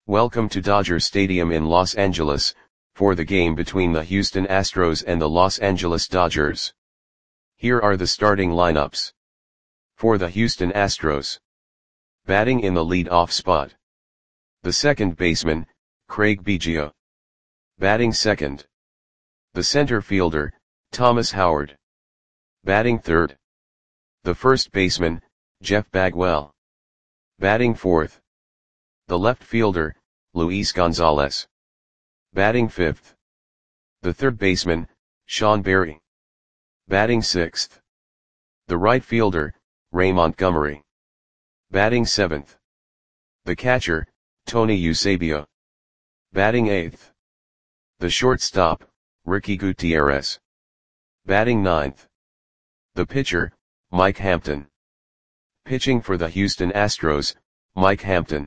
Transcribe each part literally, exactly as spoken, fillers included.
Welcome to Dodger Stadium in Los Angeles, for the game between the Houston Astros and the Los Angeles Dodgers. Here are the starting lineups. For the Houston Astros. Batting in the lead-off spot. The second baseman, Craig Biggio. Batting second. The center fielder, Thomas Howard. Batting third. The first baseman, Jeff Bagwell. Batting fourth. The left fielder, Luis Gonzalez. Batting fifth. The third baseman, Sean Berry. Batting sixth. The right fielder, Ray Montgomery. Batting seventh. The catcher, Tony Eusebio. Batting eighth. The shortstop, Ricky Gutierrez. Batting ninth. The pitcher, Mike Hampton. Pitching for the Houston Astros, Mike Hampton.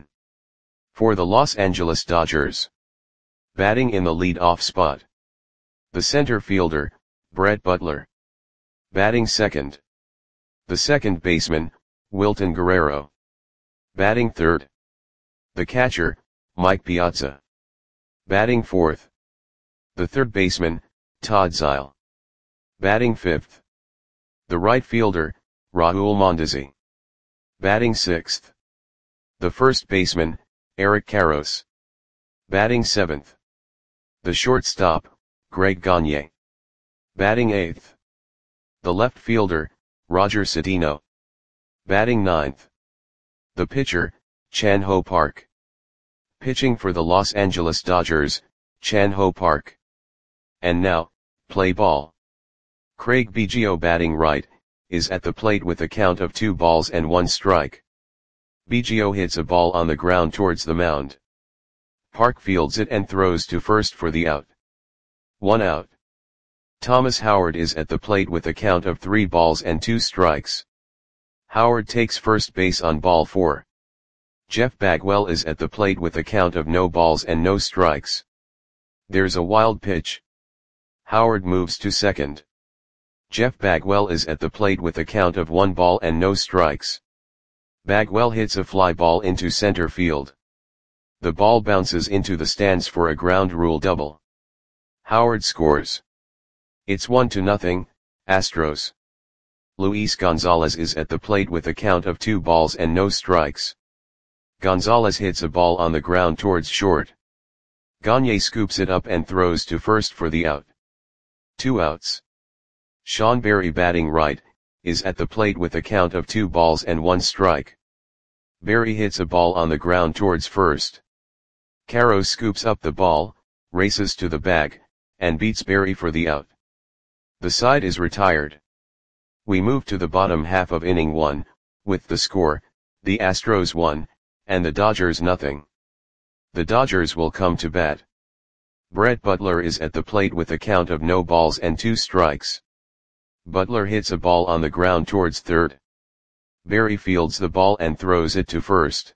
For the Los Angeles Dodgers. Batting in the lead-off spot. The center fielder, Brett Butler. Batting second. The second baseman, Wilton Guerrero. Batting third. The catcher, Mike Piazza. Batting fourth. The third baseman, Todd Zeile. Batting fifth. The right fielder, Raul Mondesi. Batting sixth. The first baseman, Eric Karros. Batting seventh. The shortstop, Greg Gagne. Batting eighth. The left fielder, Roger Cedeno. Batting ninth. The pitcher, Chan Ho Park. Pitching for the Los Angeles Dodgers, Chan Ho Park. And now, play ball. Craig Biggio batting right, is at the plate with a count of two balls and one strike. Biggio hits a ball on the ground towards the mound. Park fields it and throws to first for the out. One out. Thomas Howard is at the plate with a count of three balls and two strikes. Howard takes first base on ball four. Jeff Bagwell is at the plate with a count of no balls and no strikes. There's a wild pitch. Howard moves to second. Jeff Bagwell is at the plate with a count of one ball and no strikes. Bagwell hits a fly ball into center field. The ball bounces into the stands for a ground rule double. Howard scores. It's one to nothing, Astros. Luis Gonzalez is at the plate with a count of two balls and no strikes. Gonzalez hits a ball on the ground towards short. Gagne scoops it up and throws to first for the out. Two outs. Sean Berry batting right, is at the plate with a count of two balls and one strike. Berry hits a ball on the ground towards first. Karros scoops up the ball, races to the bag, and beats Berry for the out. The side is retired. We move to the bottom half of inning one, with the score, the Astros one, and the Dodgers nothing. The Dodgers will come to bat. Brett Butler is at the plate with a count of no balls and two strikes. Butler hits a ball on the ground towards third. Berry fields the ball and throws it to first.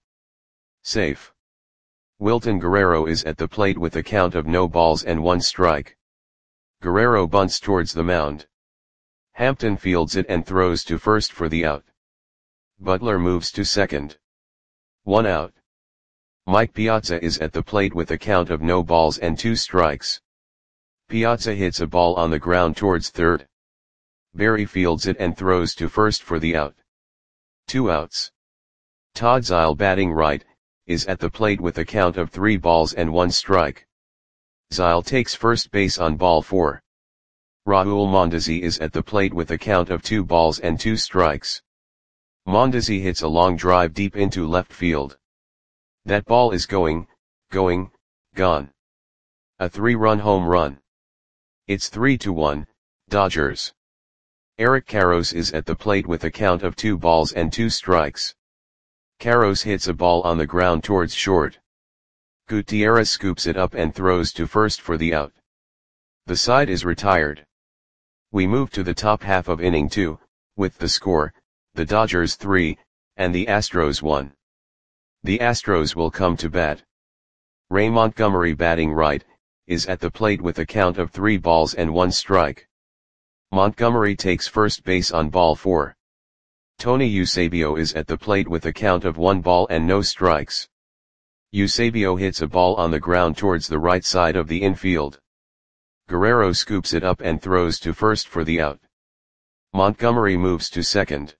Safe. Wilton Guerrero is at the plate with a count of no balls and one strike. Guerrero bunts towards the mound. Hampton fields it and throws to first for the out. Butler moves to second. One out. Mike Piazza is at the plate with a count of no balls and two strikes. Piazza hits a ball on the ground towards third. Berry fields it and throws to first for the out. Two outs. Todd Zeile batting right, is at the plate with a count of three balls and one strike. Zeile takes first base on ball four. Raul Mondesi is at the plate with a count of two balls and two strikes. Mondesi hits a long drive deep into left field. That ball is going, going, gone. A three-run home run. It's three to one, Dodgers. Eric Karros is at the plate with a count of two balls and two strikes. Karros hits a ball on the ground towards short. Gutierrez scoops it up and throws to first for the out. The side is retired. We move to the top half of inning two, with the score, the Dodgers three, and the Astros one. The Astros will come to bat. Ray Montgomery batting right, is at the plate with a count of three balls and one strike. Montgomery takes first base on ball four. Tony Eusebio is at the plate with a count of one ball and no strikes. Eusebio hits a ball on the ground towards the right side of the infield. Guerrero scoops it up and throws to first for the out. Montgomery moves to second.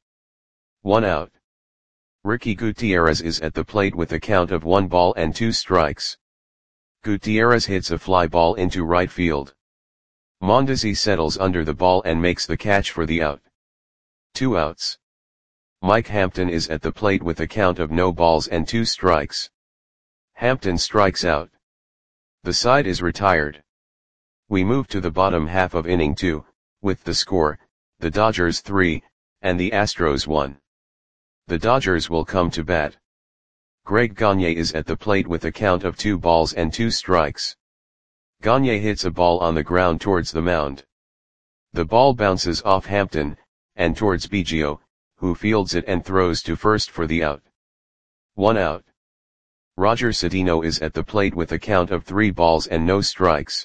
One out. Ricky Gutierrez is at the plate with a count of one ball and two strikes. Gutierrez hits a fly ball into right field. Mondesi settles under the ball and makes the catch for the out. Two outs. Mike Hampton is at the plate with a count of no balls and two strikes. Hampton strikes out. The side is retired. We move to the bottom half of inning two, with the score, the Dodgers three, and the Astros one. The Dodgers will come to bat. Greg Gagne is at the plate with a count of two balls and two strikes. Gagne hits a ball on the ground towards the mound. The ball bounces off Hampton, and towards Biggio, who fields it and throws to first for the out. One out. Roger Cedeno is at the plate with a count of three balls and no strikes.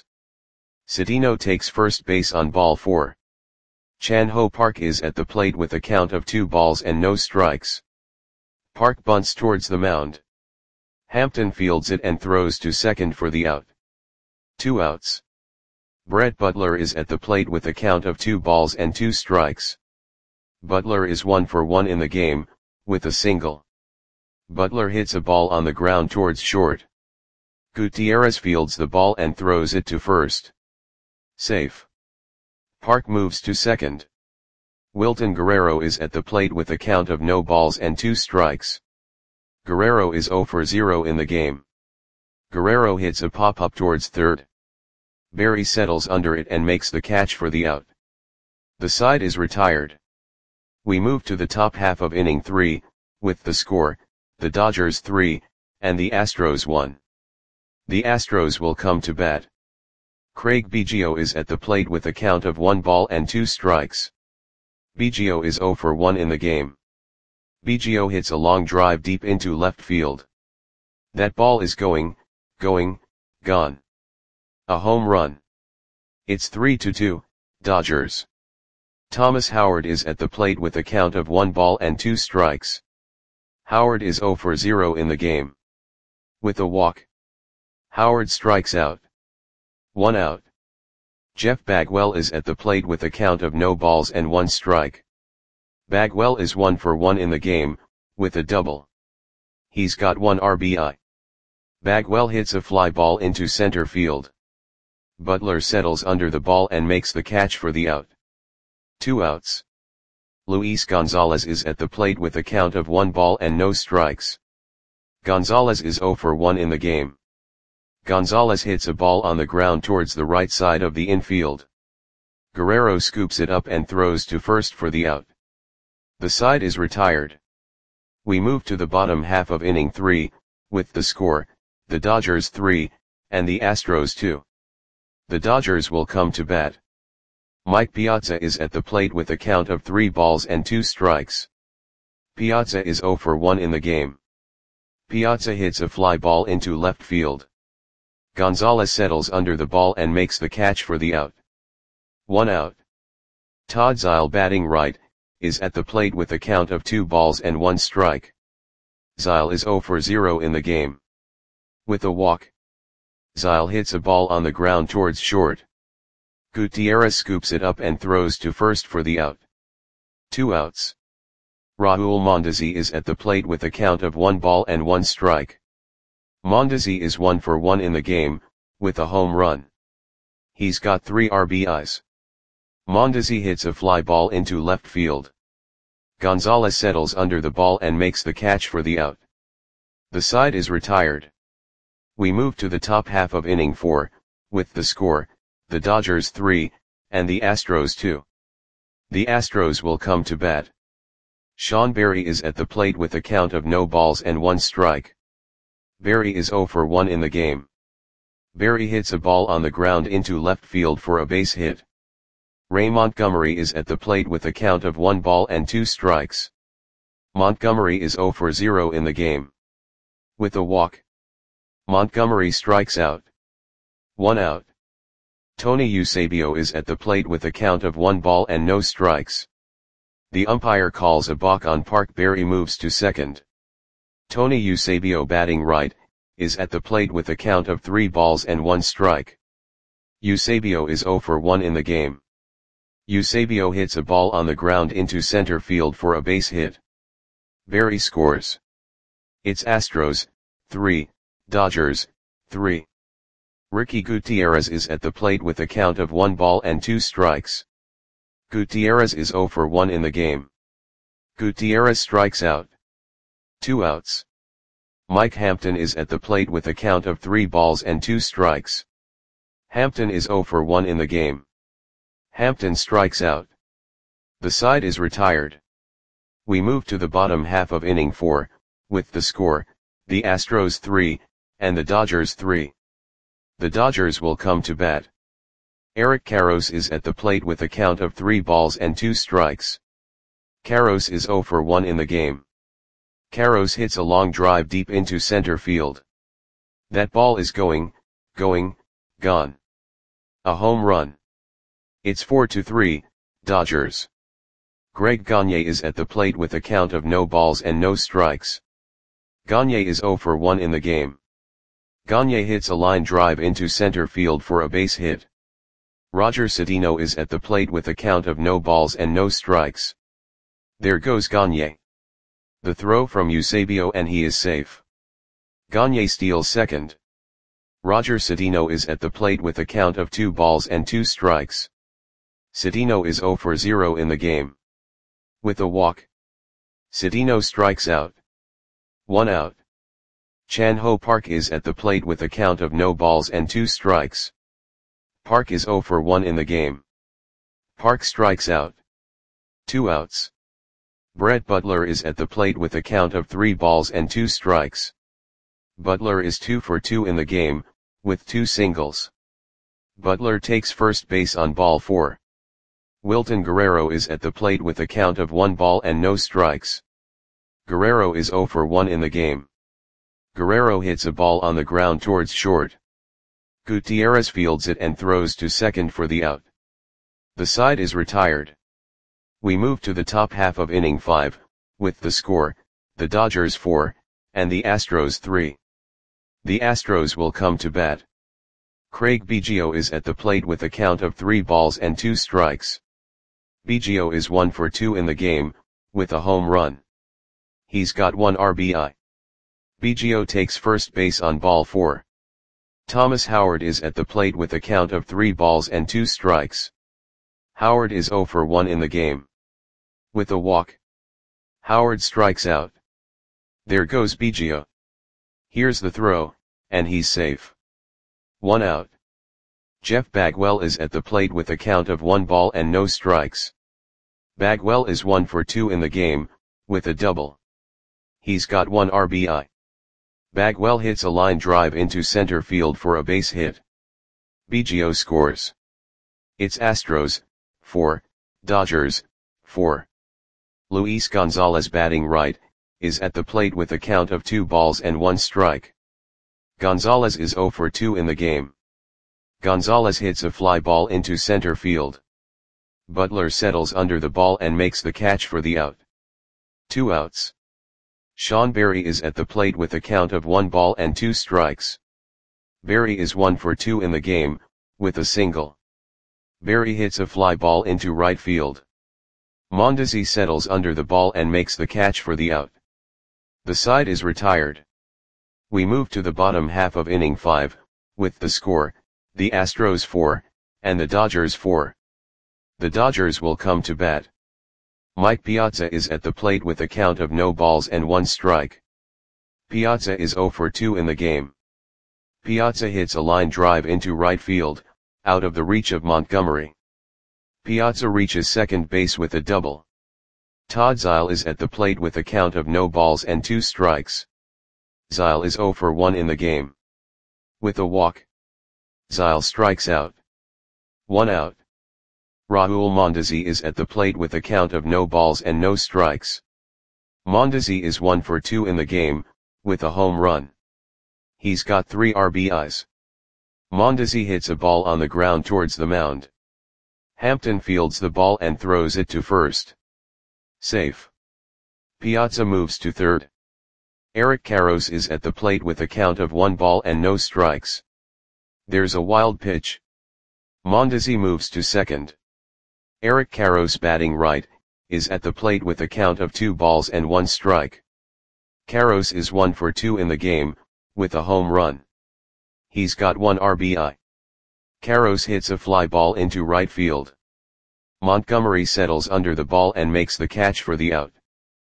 Cedeno takes first base on ball four. Chan Ho Park is at the plate with a count of two balls and no strikes. Park bunts towards the mound. Hampton fields it and throws to second for the out. Two outs. Brett Butler is at the plate with a count of two balls and two strikes. Butler is one for one in the game, with a single. Butler hits a ball on the ground towards short. Gutierrez fields the ball and throws it to first. Safe. Park moves to second. Wilton Guerrero is at the plate with a count of no balls and two strikes. Guerrero is zero for zero in the game. Guerrero hits a pop-up towards third. Berry settles under it and makes the catch for the out. The side is retired. We move to the top half of inning three, with the score, the Dodgers three, and the Astros one. The Astros will come to bat. Craig Biggio is at the plate with a count of one ball and two strikes. Biggio is zero for one in the game. Biggio hits a long drive deep into left field. That ball is going, going, gone. A home run. It's three to two, Dodgers. Thomas Howard is at the plate with a count of one ball and two strikes. Howard is zero for zero in the game. With a walk. Howard strikes out. One out. Jeff Bagwell is at the plate with a count of no balls and one strike. Bagwell is one for one in the game, with a double. He's got one R B I. Bagwell hits a fly ball into center field. Butler settles under the ball and makes the catch for the out. Two outs. Luis Gonzalez is at the plate with a count of one ball and no strikes. Gonzalez is zero for one in the game. Gonzalez hits a ball on the ground towards the right side of the infield. Guerrero scoops it up and throws to first for the out. The side is retired. We move to the bottom half of inning three, with the score, the Dodgers three, and the Astros two. The Dodgers will come to bat. Mike Piazza is at the plate with a count of three balls and two strikes. Piazza is zero for one in the game. Piazza hits a fly ball into left field. Gonzalez settles under the ball and makes the catch for the out. One out. Todd Zeile, batting right, is at the plate with a count of two balls and one strike. Zeile is zero for zero in the game. With a walk. Zeile hits a ball on the ground towards short. Gutierrez scoops it up and throws to first for the out. Two outs. Raul Mondesi is at the plate with a count of one ball and one strike. Mondesi is one for one in the game, with a home run. He's got three R B Is. Mondesi hits a fly ball into left field. Gonzalez settles under the ball and makes the catch for the out. The side is retired. We move to the top half of inning four, with the score, the Dodgers three, and the Astros two. The Astros will come to bat. Sean Berry is at the plate with a count of no balls and one strike. Berry is zero for one in the game. Berry hits a ball on the ground into left field for a base hit. Ray Montgomery is at the plate with a count of one ball and two strikes. Montgomery is zero for zero in the game. With a walk. Montgomery strikes out. One out. Tony Eusebio is at the plate with a count of one ball and no strikes. The umpire calls a balk on Park. Berry moves to second. Tony Eusebio, batting right, is at the plate with a count of three balls and one strike. Eusebio is zero for one in the game. Eusebio hits a ball on the ground into center field for a base hit. Berry scores. It's Astros, three, Dodgers, three. Ricky Gutierrez is at the plate with a count of one ball and two strikes. Gutierrez is zero for one in the game. Gutierrez strikes out. Two outs. Mike Hampton is at the plate with a count of three balls and two strikes. Hampton is zero for one in the game. Hampton strikes out. The side is retired. We move to the bottom half of inning four, with the score, the Astros three, and the Dodgers three. The Dodgers will come to bat. Eric Karros is at the plate with a count of three balls and two strikes. Karros is zero for one in the game. Karros hits a long drive deep into center field. That ball is going, going, gone. A home run. It's four to three, Dodgers. Greg Gagne is at the plate with a count of no balls and no strikes. Gagne is zero for one in the game. Gagne hits a line drive into center field for a base hit. Roger Cedeno is at the plate with a count of no balls and no strikes. There goes Gagne. The throw from Eusebio and he is safe. Gagne steals second. Roger Cedeno is at the plate with a count of two balls and two strikes. Cedeno is zero for zero in the game. With a walk, Cedeno strikes out. One out. Chan Ho Park is at the plate with a count of no balls and two strikes. Park is zero for one in the game. Park strikes out. Two outs. Brett Butler is at the plate with a count of three balls and two strikes. Butler is two for two in the game, with two singles. Butler takes first base on ball four. Wilton Guerrero is at the plate with a count of one ball and no strikes. Guerrero is zero for one in the game. Guerrero hits a ball on the ground towards short. Gutierrez fields it and throws to second for the out. The side is retired. We move to the top half of inning five, with the score, the Dodgers four, and the Astros three. The Astros will come to bat. Craig Biggio is at the plate with a count of three balls and two strikes. Biggio is one for two in the game, with a home run. He's got one R B I. Biggio takes first base on ball four. Thomas Howard is at the plate with a count of three balls and two strikes. Howard is zero for one in the game. With a walk, Howard strikes out. There goes Biggio. Here's the throw, and he's safe. One out. Jeff Bagwell is at the plate with a count of one ball and no strikes. Bagwell is one for two in the game, with a double. He's got one R B I. Bagwell hits a line drive into center field for a base hit. Biggio scores. It's Astros, four, Dodgers, four. Luis Gonzalez, batting right, is at the plate with a count of two balls and one strike. Gonzalez is zero for two in the game. Gonzalez hits a fly ball into center field. Butler settles under the ball and makes the catch for the out. Two outs. Sean Berry is at the plate with a count of one ball and two strikes. Berry is one for two in the game, with a single. Berry hits a fly ball into right field. Mondesi settles under the ball and makes the catch for the out. The side is retired. We move to the bottom half of inning five, with the score, the Astros four, and the Dodgers four. The Dodgers will come to bat. Mike Piazza is at the plate with a count of no balls and one strike. Piazza is zero for two in the game. Piazza hits a line drive into right field, out of the reach of Montgomery. Piazza reaches second base with a double. Todd Zeile is at the plate with a count of no balls and two strikes. Zeile is zero for one in the game. With a walk, Zeile strikes out. One out. Raul Mondesi is at the plate with a count of no balls and no strikes. Mondesi is one for two in the game, with a home run. He's got three R B Is. Mondesi hits a ball on the ground towards the mound. Hampton fields the ball and throws it to first. Safe. Piazza moves to third. Eric Karros is at the plate with a count of one ball and no strikes. There's a wild pitch. Mondesi moves to second. Eric Karros, batting right, is at the plate with a count of two balls and one strike. Karros is one for two in the game, with a home run. He's got one R B I. Karros hits a fly ball into right field. Montgomery settles under the ball and makes the catch for the out.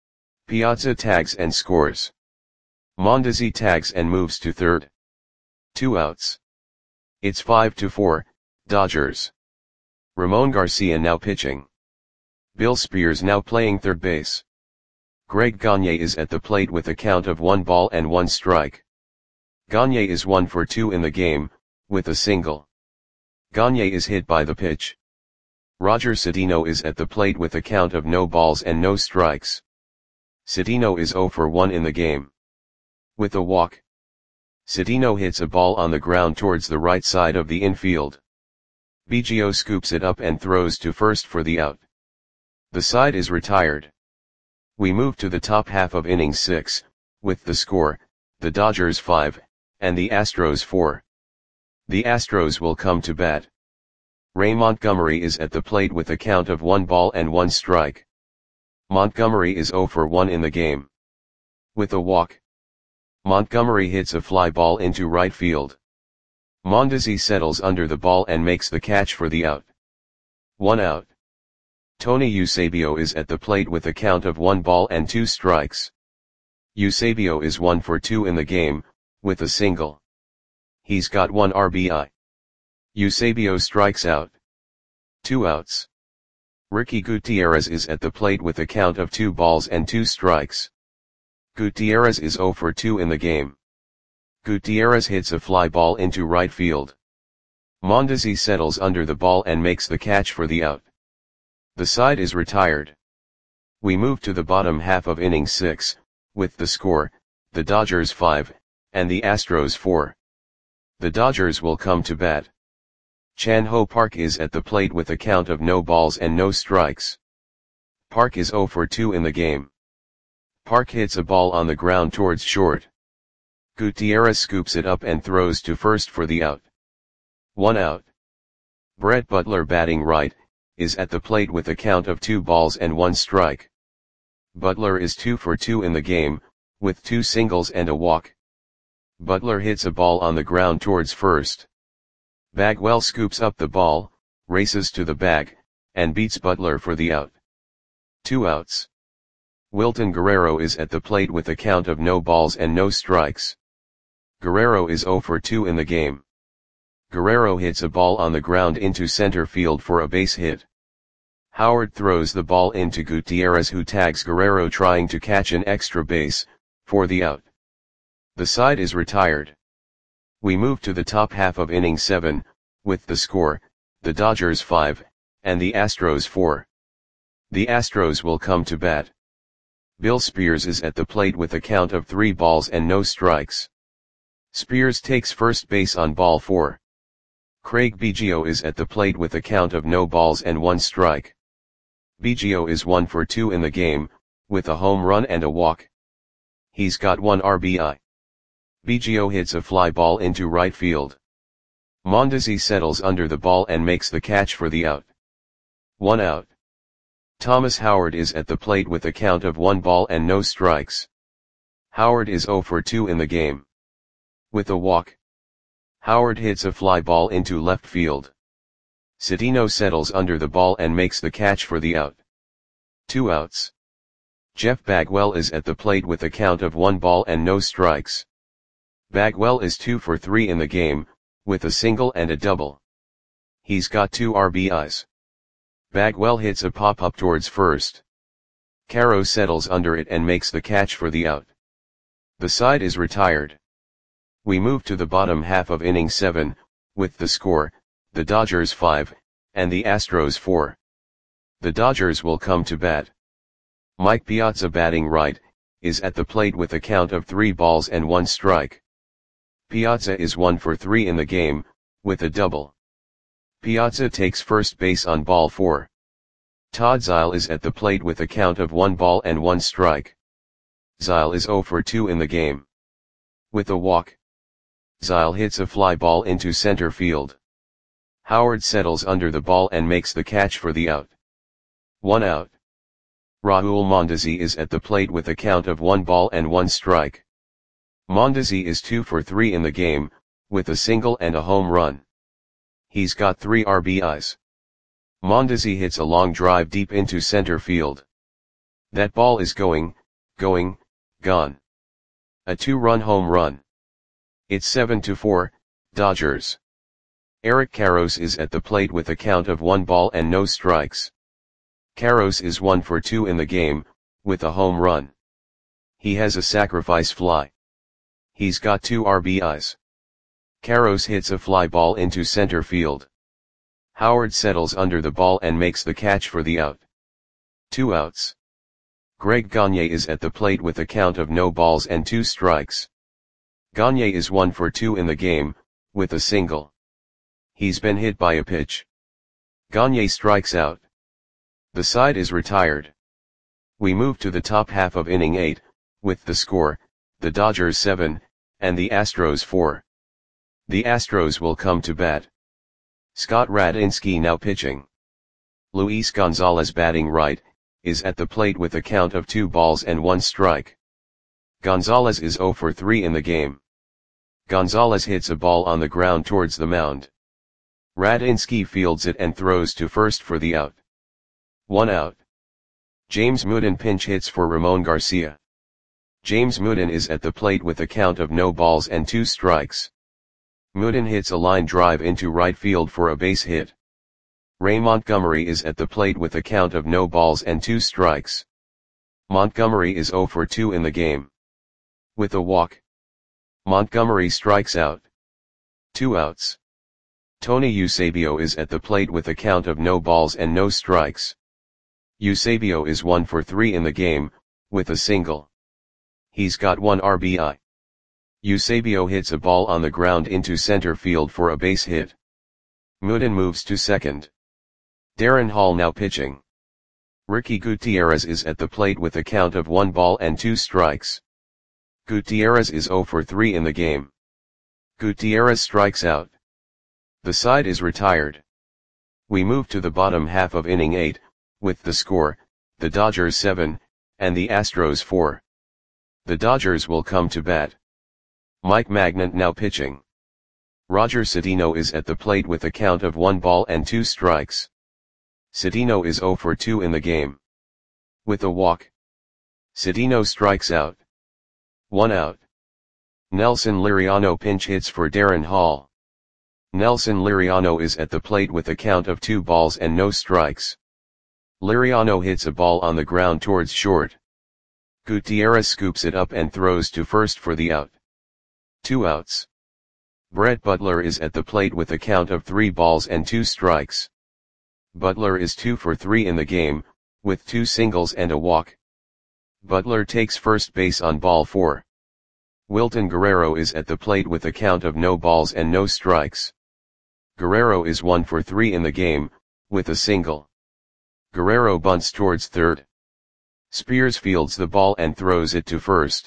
Piazza tags and scores. Mondesi tags and moves to third. Two outs. It's five to four, Dodgers. Ramon Garcia now pitching. Bill Spears now playing third base. Greg Gagne is at the plate with a count of one ball and one strike. Gagne is one for two in the game, with a single. Gagne is hit by the pitch. Roger Cedeno is at the plate with a count of no balls and no strikes. Cedeno is zero for one in the game. With a walk. Cedeno hits a ball on the ground towards the right side of the infield. Biggio scoops it up and throws to first for the out. The side is retired. We move to the top half of inning six, with the score, the Dodgers five, and the Astros four. The Astros will come to bat. Ray Montgomery is at the plate with a count of one ball and one strike. Montgomery is zero for one in the game. With a walk. Montgomery hits a fly ball into right field. Mondesi settles under the ball and makes the catch for the out. One out. Tony Eusebio is at the plate with a count of one ball and two strikes. Eusebio is one for two in the game, with a single. He's got one R B I. Eusebio strikes out. Two outs. Ricky Gutierrez is at the plate with a count of two balls and two strikes. Gutierrez is zero for two in the game. Gutierrez hits a fly ball into right field. Mondesi settles under the ball and makes the catch for the out. The side is retired. We move to the bottom half of inning six, with the score, the Dodgers five, and the Astros four. The Dodgers will come to bat. Chan Ho Park is at the plate with a count of no balls and no strikes. Park is zero for two in the game. Park hits a ball on the ground towards short. Gutierrez scoops it up and throws to first for the out. One out. Brett Butler, batting right, is at the plate with a count of two balls and one strike. Butler is two for two in the game, with two singles and a walk. Butler hits a ball on the ground towards first. Bagwell scoops up the ball, races to the bag, and beats Butler for the out. Two outs. Wilton Guerrero is at the plate with a count of no balls and no strikes. Guerrero is zero for two in the game. Guerrero hits a ball on the ground into center field for a base hit. Howard throws the ball into Gutierrez, who tags Guerrero trying to catch an extra base, for the out. The side is retired. We move to the top half of inning seven, with the score, the Dodgers five, and the Astros four. The Astros will come to bat. Bill Spears is at the plate with a count of three balls and no strikes. Spears takes first base on ball four. Craig Biggio is at the plate with a count of no balls and one strike. Biggio is one for two in the game, with a home run and a walk. He's got one R B I. Biggio hits a fly ball into right field. Mondesi settles under the ball and makes the catch for the out. One out. Thomas Howard is at the plate with a count of one ball and no strikes. Howard is zero for two in the game. With a walk. Howard hits a fly ball into left field. Cedeno settles under the ball and makes the catch for the out. Two outs. Jeff Bagwell is at the plate with a count of one ball and no strikes. Bagwell is two for three in the game, with a single and a double. He's got two R B Is. Bagwell hits a pop-up towards first. Caro settles under it and makes the catch for the out. The side is retired. We move to the bottom half of inning seven, with the score, the Dodgers five, and the Astros four. The Dodgers will come to bat. Mike Piazza, batting right, is at the plate with a count of three balls and one strike. Piazza is one for three in the game, with a double. Piazza takes first base on ball four. Todd Zeile is at the plate with a count of one ball and one strike. Zile is zero for two in the game. With a walk, Zile hits a fly ball into center field. Howard settles under the ball and makes the catch for the out. One out. Raul Mondesi is at the plate with a count of one ball and one strike. Mondesi is two for three in the game, with a single and a home run. He's got three R B Is. Mondesi hits a long drive deep into center field. That ball is going, going, gone. A two-run home run. It's seven to four, Dodgers. Eric Karros is at the plate with a count of one ball and no strikes. Karros is one for two in the game, with a home run. He has a sacrifice fly. He's got two R B Is. Karros hits a fly ball into center field. Howard settles under the ball and makes the catch for the out. Two outs. Greg Gagne is at the plate with a count of no balls and two strikes. Gagne is one for two in the game, with a single. He's been hit by a pitch. Gagne strikes out. The side is retired. We move to the top half of inning eight, with the score, the Dodgers seven, and the Astros four. The Astros will come to bat. Scott Radinsky now pitching. Luis Gonzalez batting right, is at the plate with a count of two balls and one strike. Gonzalez is zero for three in the game. Gonzalez hits a ball on the ground towards the mound. Radinsky fields it and throws to first for the out. One out. James Mooden pinch hits for Ramon Garcia. James Mooden is at the plate with a count of no balls and two strikes. Mooden hits a line drive into right field for a base hit. Ray Montgomery is at the plate with a count of no balls and two strikes. Montgomery is zero for two in the game. With a walk, Montgomery strikes out. Two outs. Tony Eusebio is at the plate with a count of no balls and no strikes. Eusebio is one for three in the game, with a single. He's got one R B I. Eusebio hits a ball on the ground into center field for a base hit. Mooden moves to second. Darren Hall now pitching. Ricky Gutierrez is at the plate with a count of one ball and two strikes. Gutierrez is zero for three in the game. Gutierrez strikes out. The side is retired. We move to the bottom half of inning eight, with the score, the Dodgers seven, and the Astros four. The Dodgers will come to bat. Mike Magnant now pitching. Roger Cedeno is at the plate with a count of one ball and two strikes. Cedeno is zero for two in the game. With a walk, Cedeno strikes out. One out. Nelson Liriano pinch hits for Darren Hall. Nelson Liriano is at the plate with a count of two balls and no strikes. Liriano hits a ball on the ground towards short. Gutierrez scoops it up and throws to first for the out. Two outs. Brett Butler is at the plate with a count of three balls and two strikes. Butler is two for three in the game, with two singles and a walk. Butler takes first base on ball four. Wilton Guerrero is at the plate with a count of no balls and no strikes. Guerrero is one for three in the game, with a single. Guerrero bunts towards third. Spears fields the ball and throws it to first.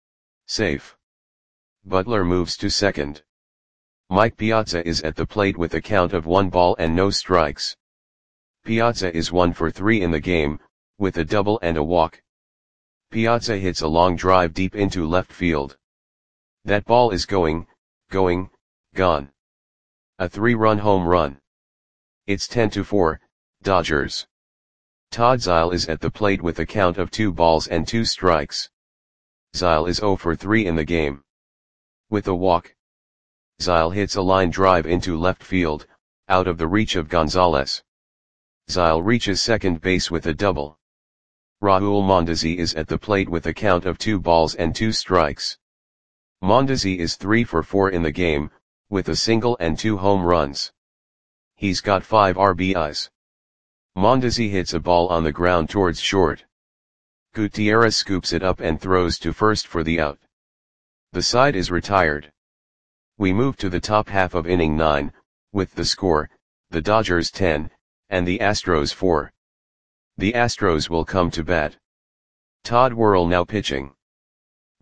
Safe. Butler moves to second. Mike Piazza is at the plate with a count of one ball and no strikes. Piazza is one for three in the game, with a double and a walk. Piazza hits a long drive deep into left field. That ball is going, going, gone. A three-run home run. It's ten to four, Dodgers. Todd Zile is at the plate with a count of two balls and two strikes. Zile is zero for three in the game. With a walk, Zile hits a line drive into left field, out of the reach of Gonzalez. Zile reaches second base with a double. Raul Mondesi is at the plate with a count of two balls and two strikes. Mondesi is three for four in the game, with a single and two home runs. He's got five R B Is. Mondesi hits a ball on the ground towards short. Gutierrez scoops it up and throws to first for the out. The side is retired. We move to the top half of inning nine, with the score, the Dodgers ten, and the Astros four. The Astros will come to bat. Todd Worrell now pitching.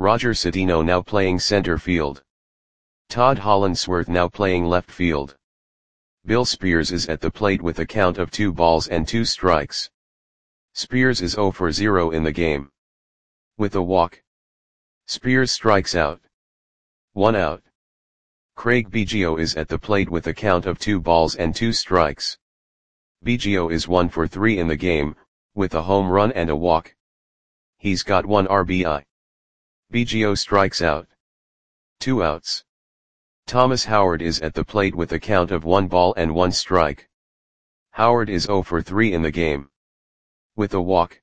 Roger Cedeno now playing center field. Todd Hollandsworth now playing left field. Bill Spears is at the plate with a count of two balls and two strikes. Spears is zero for zero in the game. With a walk, Spears strikes out. One out. Craig Biggio is at the plate with a count of two balls and two strikes. Biggio is one for three in the game, with a home run and a walk. He's got one R B I. Biggio strikes out. Two outs. Thomas Howard is at the plate with a count of one ball and one strike. Howard is zero for three in the game. With a walk,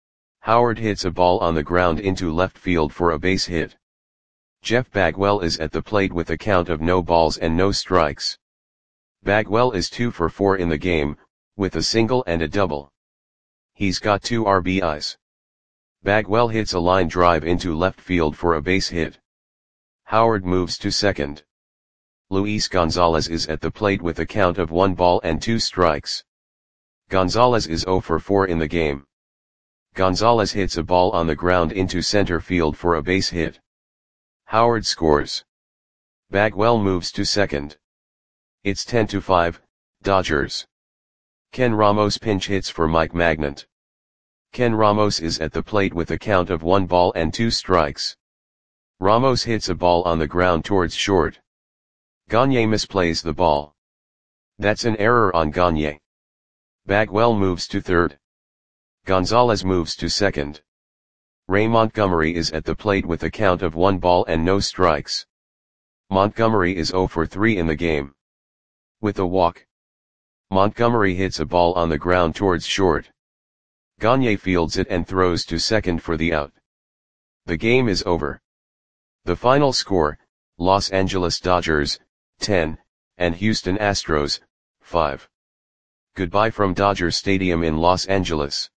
Howard hits a ball on the ground into left field for a base hit. Jeff Bagwell is at the plate with a count of no balls and no strikes. Bagwell is two for four in the game, with a single and a double. He's got two R B Is. Bagwell hits a line drive into left field for a base hit. Howard moves to second. Luis Gonzalez is at the plate with a count of one ball and two strikes. Gonzalez is zero for four in the game. Gonzalez hits a ball on the ground into center field for a base hit. Howard scores. Bagwell moves to second. It's ten to five, Dodgers. Ken Ramos pinch hits for Mike Magnant. Ken Ramos is at the plate with a count of one ball and two strikes. Ramos hits a ball on the ground towards short. Gagne misplays the ball. That's an error on Gagne. Bagwell moves to third. Gonzalez moves to second. Ray Montgomery is at the plate with a count of one ball and no strikes. Montgomery is zero for three in the game. With a walk, Montgomery hits a ball on the ground towards short. Gagne fields it and throws to second for the out. The game is over. The final score, Los Angeles Dodgers, ten, and Houston Astros, five. Goodbye from Dodger Stadium in Los Angeles.